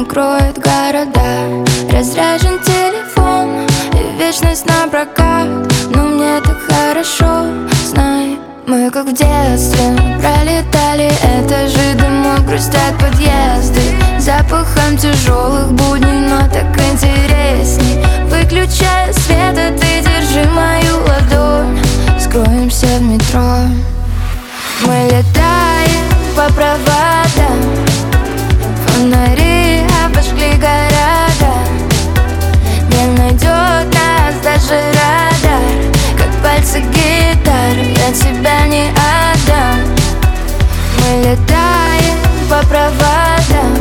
накроет города. Разряжен телефон и вечность напрокат, но мне так хорошо, знай. Мы как в детстве пролетали этажи, домой грустят подъезды запахом тяжелых будней, но так интересней. Выключая свет, а ты держи мою ладонь, скроемся в метро. Мы летаем по проводам, фонари обожгли города. Не найдет нас даже радар, как пальцы гитары, я тебя не отдам. Мы летаем по проводам,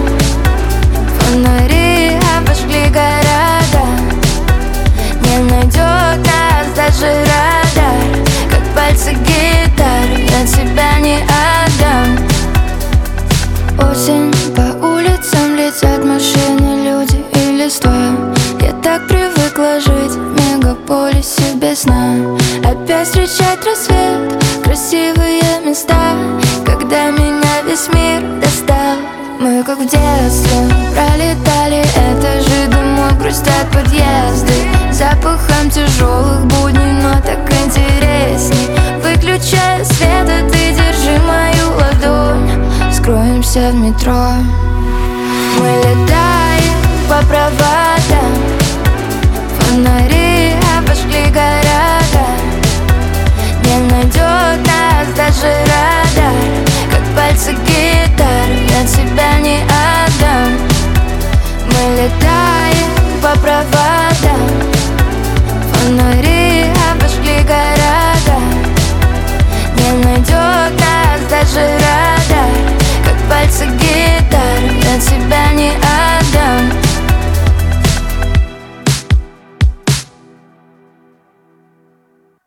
фонари обожгли города. Не найдет нас даже радар, как пальцы гитары, я тебя не отдам. Осень, по улицам летят машины, люди и листва. Я так привыкла жить в мегаполисе без сна. Опять встречать рассвет, красивые места, когда меня весь мир достал. Мы как в детстве пролетали этажи, домой грустят подъезды запахом тяжелых будней, но так интересней. Выключая свет, а ты держи мою ладонь, скроемся в метро. Мы летаем по проводам, фонари обожгли города. Не найдет нас даже радар, как пальцы гитары, я тебя не отдам. Мы летаем